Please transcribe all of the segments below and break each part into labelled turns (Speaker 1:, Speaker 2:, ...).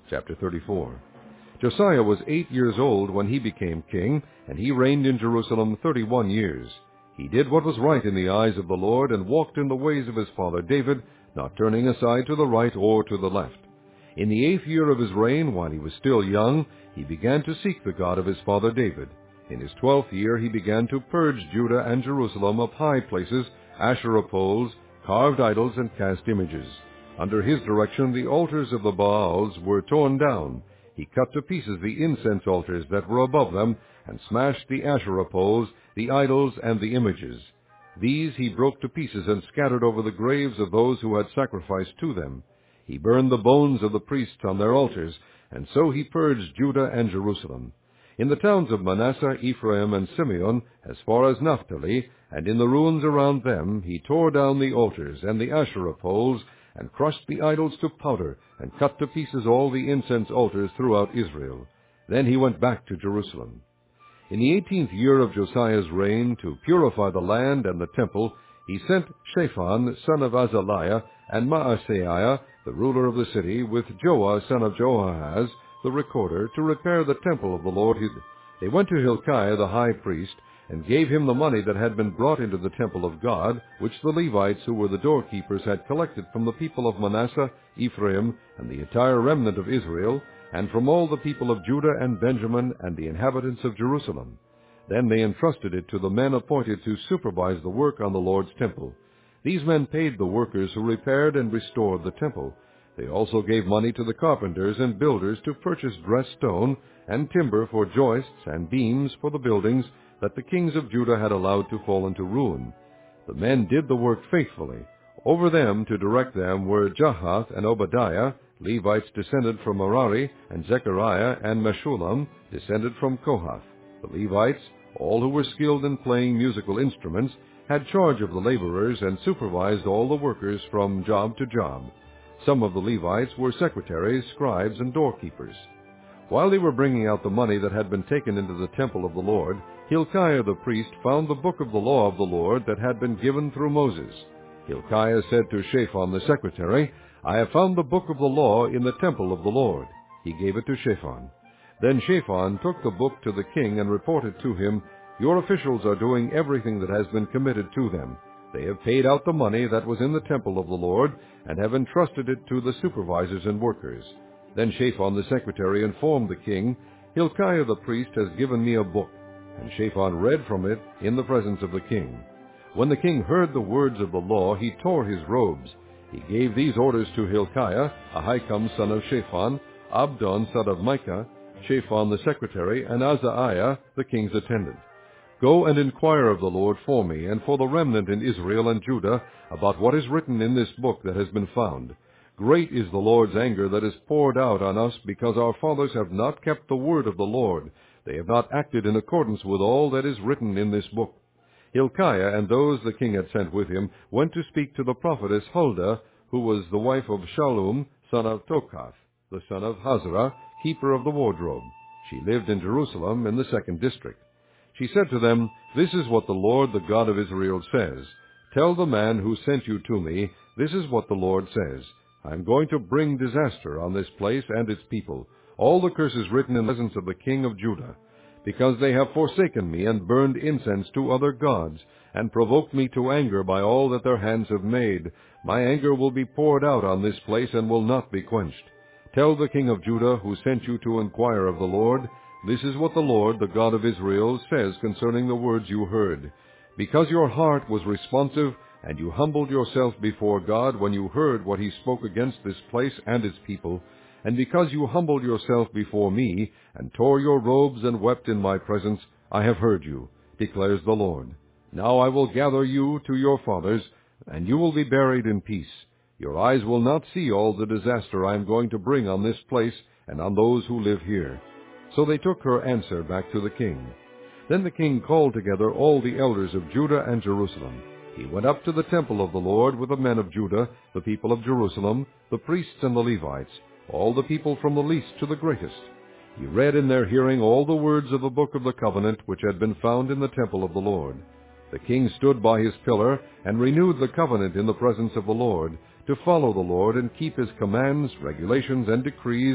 Speaker 1: Chapter 34. Josiah was 8 years old when he became king, and he reigned in Jerusalem 31 years. He did what was right in the eyes of the Lord, and walked in the ways of his father David, not turning aside to the right or to the left. In the 8th year of his reign, while he was still young, he began to seek the God of his father David. In his 12th year he began to purge Judah and Jerusalem of high places, Asherah poles, carved idols, and cast images. Under his direction the altars of the Baals were torn down. He cut to pieces the incense altars that were above them, and smashed the Asherah poles, the idols, and the images. These he broke to pieces and scattered over the graves of those who had sacrificed to them. He burned the bones of the priests on their altars, and so he purged Judah and Jerusalem. In the towns of Manasseh, Ephraim, and Simeon, as far as Naphtali, and in the ruins around them, he tore down the altars and the Asherah poles, and crushed the idols to powder, and cut to pieces all the incense altars throughout Israel. Then he went back to Jerusalem. In the 18th year of Josiah's reign, to purify the land and the temple, he sent Shaphan, son of Azaliah, and Maaseiah, the ruler of the city, with Joah, son of Joahaz, the recorder, to repair the temple of the Lord. They went to Hilkiah the high priest, and gave him the money that had been brought into the temple of God, which the Levites, who were the doorkeepers, had collected from the people of Manasseh, Ephraim, and the entire remnant of Israel, and from all the people of Judah and Benjamin, and the inhabitants of Jerusalem. Then they entrusted it to the men appointed to supervise the work on the Lord's temple. These men paid the workers who repaired and restored the temple. They also gave money to the carpenters and builders to purchase dressed stone and timber for joists and beams for the buildings that the kings of Judah had allowed to fall into ruin. The men did the work faithfully. Over them to direct them were Jahath and Obadiah, Levites descended from Merari, and Zechariah and Meshullam, descended from Kohath. The Levites, all who were skilled in playing musical instruments, had charge of the laborers and supervised all the workers from job to job. Some of the Levites were secretaries, scribes, and doorkeepers. While they were bringing out the money that had been taken into the temple of the Lord, Hilkiah the priest found the book of the law of the Lord that had been given through Moses. Hilkiah said to Shaphan the secretary, "I have found the book of the law in the temple of the Lord." He gave it to Shaphan. Then Shaphan took the book to the king and reported to him, "Your officials are doing everything that has been committed to them. They have paid out the money that was in the temple of the Lord, and have entrusted it to the supervisors and workers." Then Shaphan the secretary informed the king, "Hilkiah the priest has given me a book." And Shaphan read from it in the presence of the king. When the king heard the words of the law, he tore his robes. He gave these orders to Hilkiah, Ahikam son of Shaphan, Abdon son of Micah, Shaphan the secretary, and Azariah the king's attendant. "Go and inquire of the Lord for me, and for the remnant in Israel and Judah, about what is written in this book that has been found. Great is the Lord's anger that is poured out on us, because our fathers have not kept the word of the Lord. They have not acted in accordance with all that is written in this book." Hilkiah and those the king had sent with him went to speak to the prophetess Huldah, who was the wife of Shallum, son of Tokath, the son of Hazarah, keeper of the wardrobe. She lived in Jerusalem in the 2nd district. She said to them, "This is what the Lord, the God of Israel, says. Tell the man who sent you to me, this is what the Lord says. I am going to bring disaster on this place and its people, all the curses written in the presence of the king of Judah. Because they have forsaken me and burned incense to other gods, and provoked me to anger by all that their hands have made, my anger will be poured out on this place and will not be quenched. Tell the king of Judah, who sent you to inquire of the Lord, this is what the Lord, the God of Israel, says concerning the words you heard. Because your heart was responsive, and you humbled yourself before God when you heard what he spoke against this place and its people, and because you humbled yourself before me, and tore your robes and wept in my presence, I have heard you, declares the Lord. Now I will gather you to your fathers, and you will be buried in peace. Your eyes will not see all the disaster I am going to bring on this place and on those who live here." So they took her answer back to the king. Then the king called together all the elders of Judah and Jerusalem. He went up to the temple of the Lord with the men of Judah, the people of Jerusalem, the priests and the Levites, all the people from the least to the greatest. He read in their hearing all the words of the book of the covenant which had been found in the temple of the Lord. The king stood by his pillar and renewed the covenant in the presence of the Lord, to follow the Lord and keep his commands, regulations, and decrees,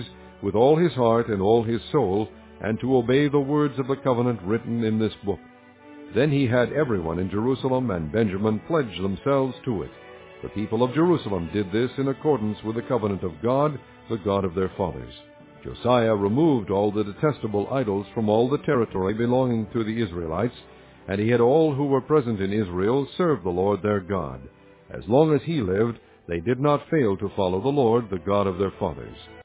Speaker 1: with all his heart and all his soul, and to obey the words of the covenant written in this book. Then he had everyone in Jerusalem and Benjamin pledge themselves to it. The people of Jerusalem did this in accordance with the covenant of God, the God of their fathers. Josiah removed all the detestable idols from all the territory belonging to the Israelites, and he had all who were present in Israel serve the Lord their God. As long as he lived, they did not fail to follow the Lord, the God of their fathers.